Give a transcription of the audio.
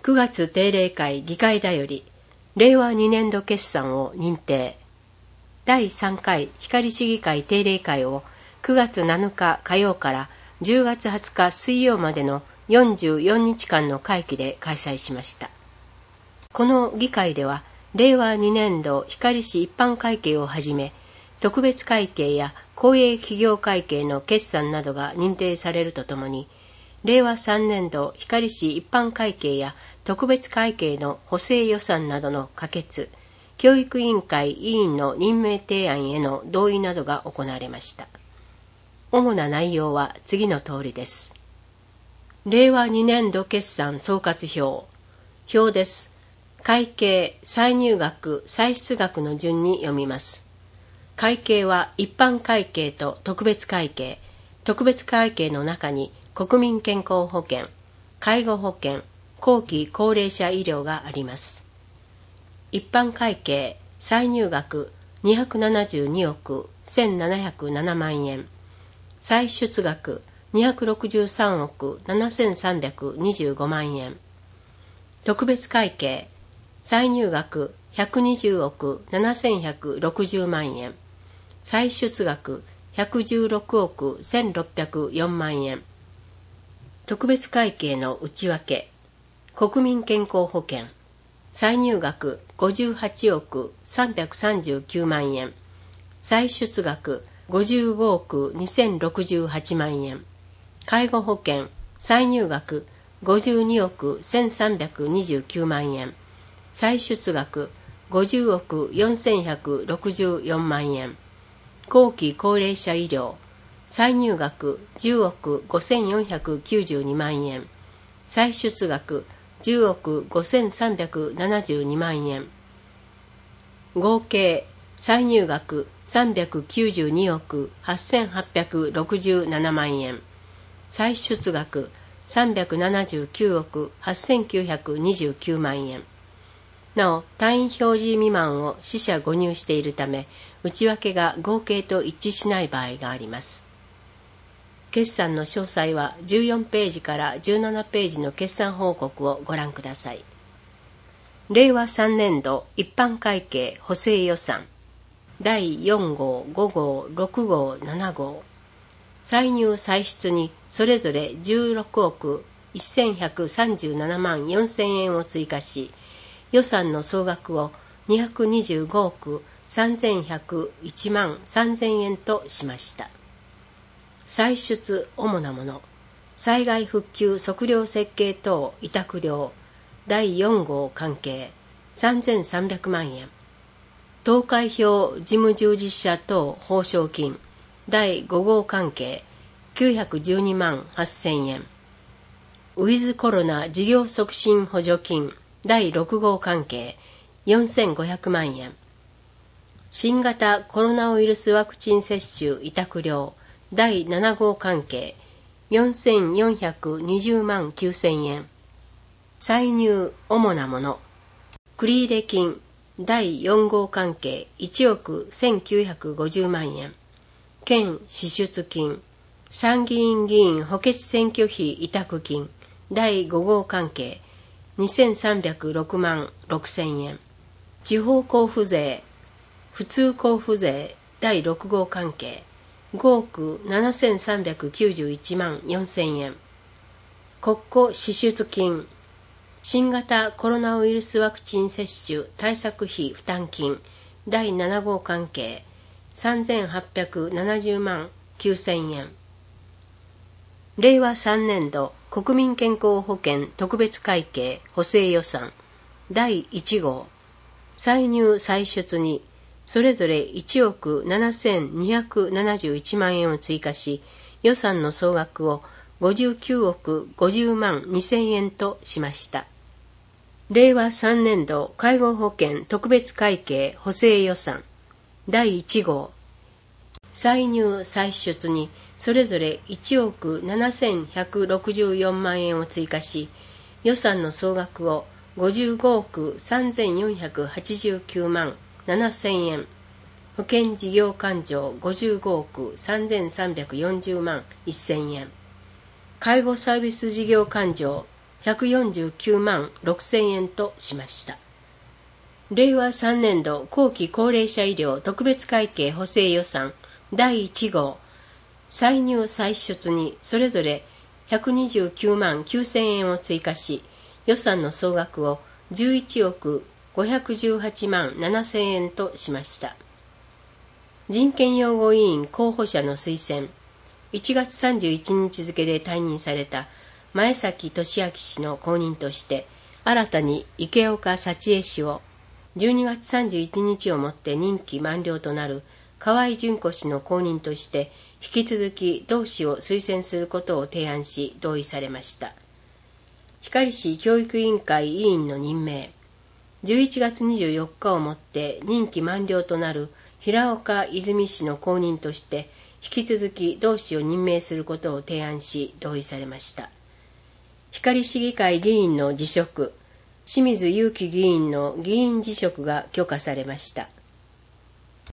9月定例会議会だより令和2年度決算を認定。第3回光市議会定例会を9月7日火曜から10月20日水曜までの44日間の会期で開催しました。この議会では令和2年度光市一般会計をはじめ特別会計や公営企業会計の決算などが認定されるとともに、令和3年度光市一般会計や特別会計の補正予算などの可決、教育委員会委員の任命提案への同意などが行われました。主な内容は次の通りです。令和2年度決算総括表です。会計、歳入額、歳出額の順に読みます。会計は一般会計と特別会計、特別会計の中に国民健康保険、介護保険、後期高齢者医療があります。一般会計、歳入額272億1707万円、歳出額263億7325万円、特別会計、歳入額120億7160万円、歳出額116億1604万円。特別会計の内訳、国民健康保険、歳入額58億339万円、歳出額55億2068万円、介護保険、歳入額52億1329万円、歳出額50億4164万円、後期高齢者医療、歳入額10億5492万円、歳出額10億5372万円、合計歳入額392億8867万円、歳出額379億8929万円。なお、単位表示未満を四捨五入しているため、内訳が合計と一致しない場合があります。決算の詳細は14ページから17ページの決算報告をご覧ください。令和3年度一般会計補正予算第4号、5号、6号、7号、歳入歳出にそれぞれ16億1137万4000円を追加し、予算の総額を225億3101万3000円としました。歳出主なもの、災害復旧測量設計等委託料第4号関係3300万円、投開票事務従事者等報奨金第5号関係912万8000円、ウィズコロナ事業促進補助金第6号関係4500万円、新型コロナウイルスワクチン接種委託料第7号関係4420万9000円、歳入主なもの、繰入金第4号関係1億1950万円、県支出金、参議院議員補欠選挙費委託金第5号関係2306万6000円、地方交付税、普通交付税第6号関係5億7391万4000円、国庫支出金、新型コロナウイルスワクチン接種対策費負担金第7号関係3870万9000円。令和3年度国民健康保険特別会計補正予算第1号、歳入歳出にそれぞれ1億7271万円を追加し、予算の総額を59億50万2000円としました。令和3年度介護保険特別会計補正予算第1号、歳入歳出にそれぞれ1億7164万円を追加し、予算の総額を55億3489万7000円、保険事業勘定55億3340万1000円、介護サービス事業勘定 149万6000円としました。令和3年度後期高齢者医療特別会計補正予算第1号歳入歳出にそれぞれ129万9000円を追加し、予算の総額を11億518万7000円としました。人権擁護委員候補者の推薦、1月31日付で退任された前崎俊明氏の後任として、新たに池岡幸恵氏を、12月31日をもって任期満了となる河合純子氏の後任として、引き続き同氏を推薦することを提案し同意されました。光市教育委員会委員の任命、11月24日をもって任期満了となる平岡泉氏の後任として、引き続き同氏を任命することを提案し同意されました。光市議会議員の辞職、清水祐樹議員の議員辞職が許可されました。